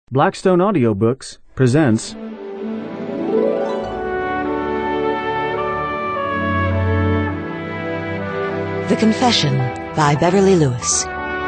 Blackstone Audiobooks presents The Confession by Beverly Lewis.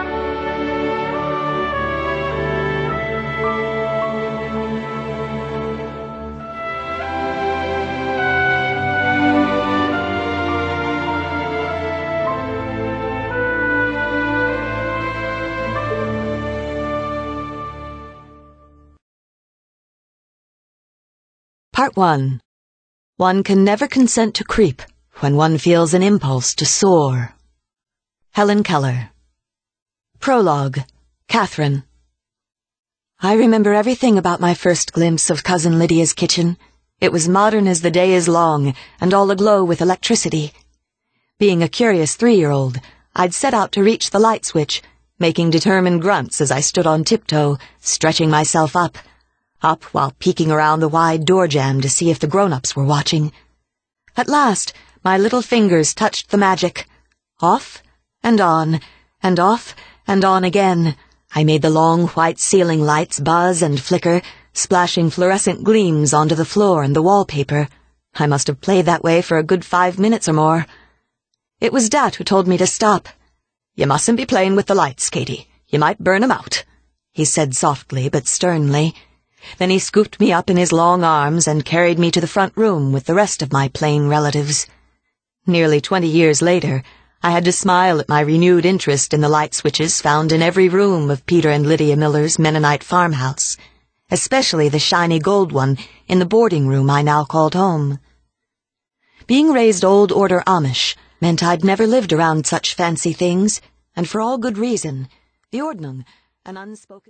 Part 1. One can never consent to creep when one feels an impulse to soar. Helen Keller. Prologue. Catherine. I remember everything about my first glimpse of Cousin Lydia's kitchen. It was modern as the day is long, and all aglow with electricity. Being a curious 3-year-old, I'd set out to reach the light switch, making determined grunts as I stood on tiptoe, stretching myself up while peeking around the wide door jamb to see if the grown-ups were watching. At last, my little fingers touched the magic. Off and on, and off and on again. I made the long white ceiling lights buzz and flicker, splashing fluorescent gleams onto the floor and the wallpaper. I must have played that way for a good 5 minutes or more. It was Dad who told me to stop. "You mustn't be playing with the lights, Katie. You might burn 'em out," he said softly but sternly. Then he scooped me up in his long arms and carried me to the front room with the rest of my plain relatives. Nearly 20 years later, I had to smile at my renewed interest in the light switches found in every room of Peter and Lydia Miller's Mennonite farmhouse, especially the shiny gold one in the boarding room I now called home. Being raised old order Amish meant I'd never lived around such fancy things, and for all good reason. The Ordnung, an unspoken